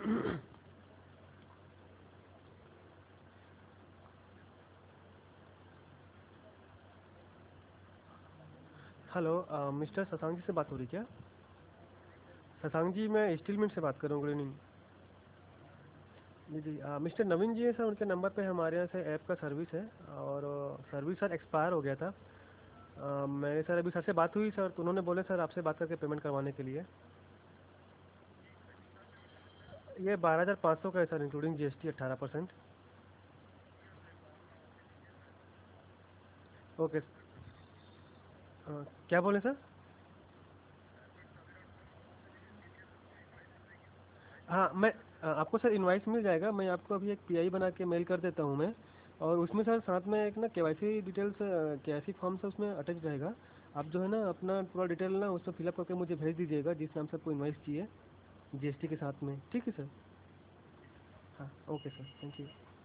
Hello, mister Shashank ji से बात हो रही क्या? शशांक जी, मैं स्टील मिल से बात कर रहा हूँ। Good evening. जी जी, मिस्टर नवीन जी है सर, उनके नंबर पे हमारे यहाँ से ऐप का सर्विस है। और सर्विस सर एक्सपायर हो गया था। मेरे सर अभी सर से बात हुई सर, तो उन्होंने बोले सर आपसे बात करके पेमेंट करवाने के लिए। ये 12,500 का है सर, इंक्लूडिंग जीएसटी 18%। ओके। क्या बोले सर? हाँ, मैं आपको सर इनवाइस मिल जाएगा। मैं आपको अभी एक पीआई बना के मेल कर देता हूँ मैं। और उसमें सर साथ में एक ना केवाईसी डिटेल्स, केवाईसी फॉर्म से उसमें अटैच रहेगा। आप जो है ना अपना पूरा डिटेल ना उसमें फिलअप करके मुझे भेज दीजिएगा, जिस नाम से आपको इनवाइस चाहिए, जीएसटी के साथ में। ठीक है सर? हाँ, ओके सर, थैंक यू।